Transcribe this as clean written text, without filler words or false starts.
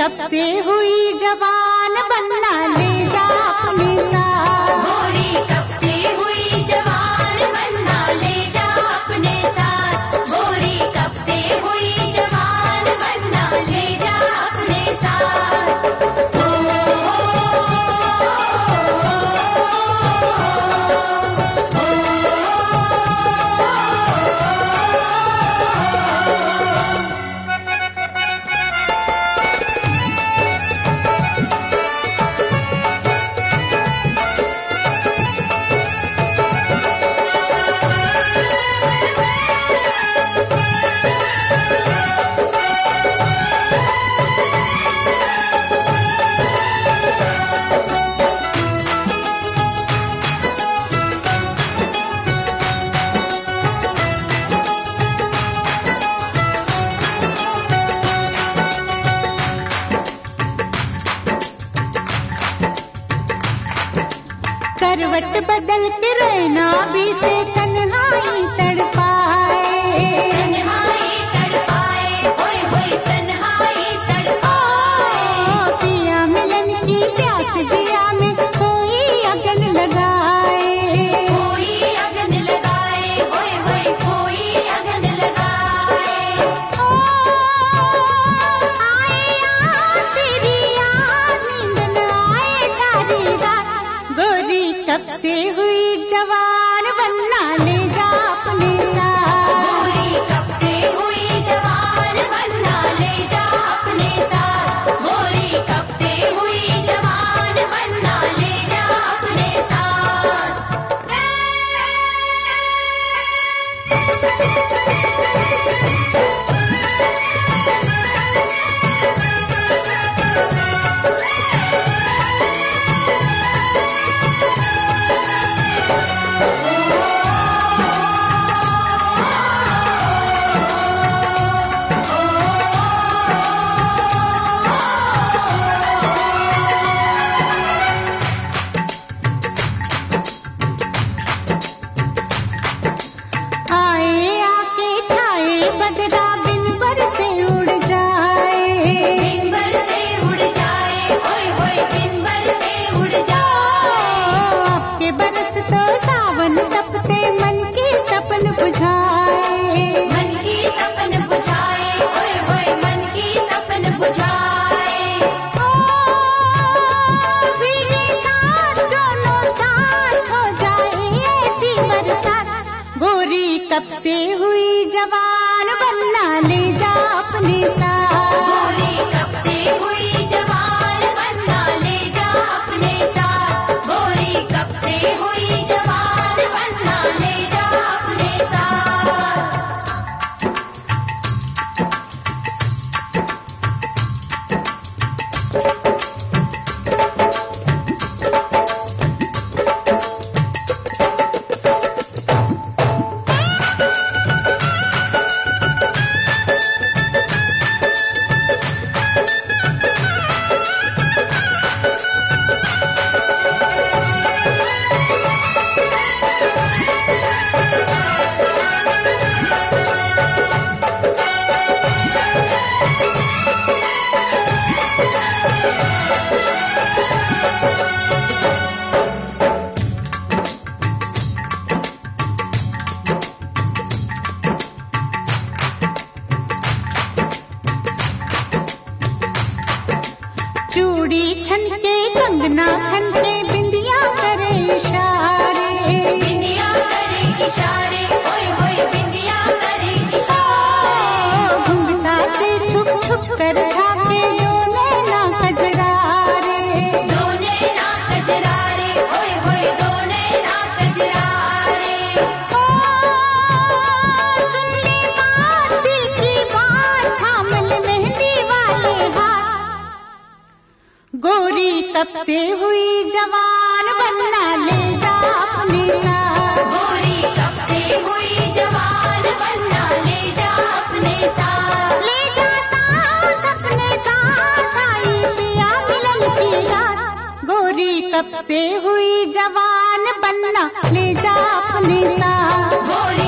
कब से हुई जवान बनना ले जा अपने साथ। गोरी कब से हुई जवान बनना ले जा अपने साथ। गोरी कब से हुई जवान बनना ले जा अपने साथ। करवट बदल के रहना बीते तन्हाई तड़पाए। तन्हाई तड़पाए, होय होय तन्हाई तड़पाए। पिया मिलन की प्यास जिया में कोई अगन लगाए। कोई अगन लगाए, होय होय कोई अगन लगाए। आए यार तेरी याद नींद न आए सारी रात। गोरी कब से हुई जवान बनना ले जा अपने साथ। गोरी कब से हुई जवान बनना ले जा अपने साथ। गोरी कब से हुई जवान बनना ले जा अपने साथ। आए आके छाए बदरा बिन बरसे उड़ जाए। दिन भर से उड़ जाए, होय होय दिन भर से उड़ जाए। आपके बरस तो सावन तपते मन की तपन बुझाए। मन की तपन बुझाए, होय होय मन की तपन बुझाए। फिर साथ दोनों साथ हो जाए ऐसी बरसात। गोरी कब से हुई जवान बनना ले जा अपने साथ। गोरी कब से हुई जवान बनना ले जा अपने साथ। गोरी कब से हुई जवान बनना ले जा अपने साथ। चूड़ी छनके कंगना खनके बिंदिया करे इशारे। बिंदिया करे इशारे, होय होय बिंदिया करे इशारे। घुंघटा से छुप छुप कर झाके दोने ना कजरारे। दोने ना कजरारे, होय होय दोने ना कजरारे। सुन ले बात दिल की बात थाम ले मेहंदी वाले हाथ। गोरी कब से हुई जवान बनना ले जा अपने साथ। गोरी कब से हुई जवान बनना ले जा अपने साथ। ले जा साथ अपने साथ आई पिया मिलन की रात। गोरी कब से हुई जवान बनना ले जा अपने साथ। गोरी